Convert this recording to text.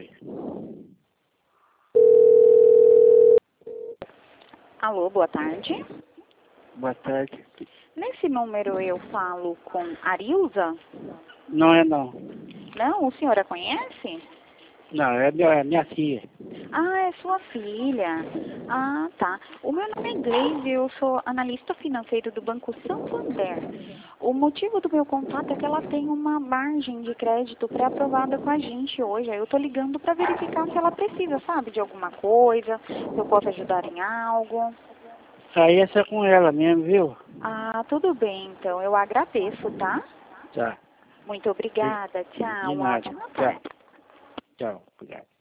aí. Alô, boa tarde. Boa tarde. Nesse número eu falo com Arilza? Não é não. Não, o senhor a conhece? Não, é minha filha. Ah, é sua filha. Ah, tá. O meu nome é Gleise, eu sou analista financeiro do Banco Santander. O motivo do meu contato é que ela tem uma margem de crédito pré-aprovada com a gente hoje. Aí eu tô ligando para verificar se ela precisa, sabe, de alguma coisa, se eu posso ajudar em algo. Aí essa é com ela mesmo, viu? Ah, tudo bem, então. Eu agradeço, tá? Tá. Muito obrigada. Tchau. De Uma nada. ótima Tchau. tarde. Tchau. Obrigado.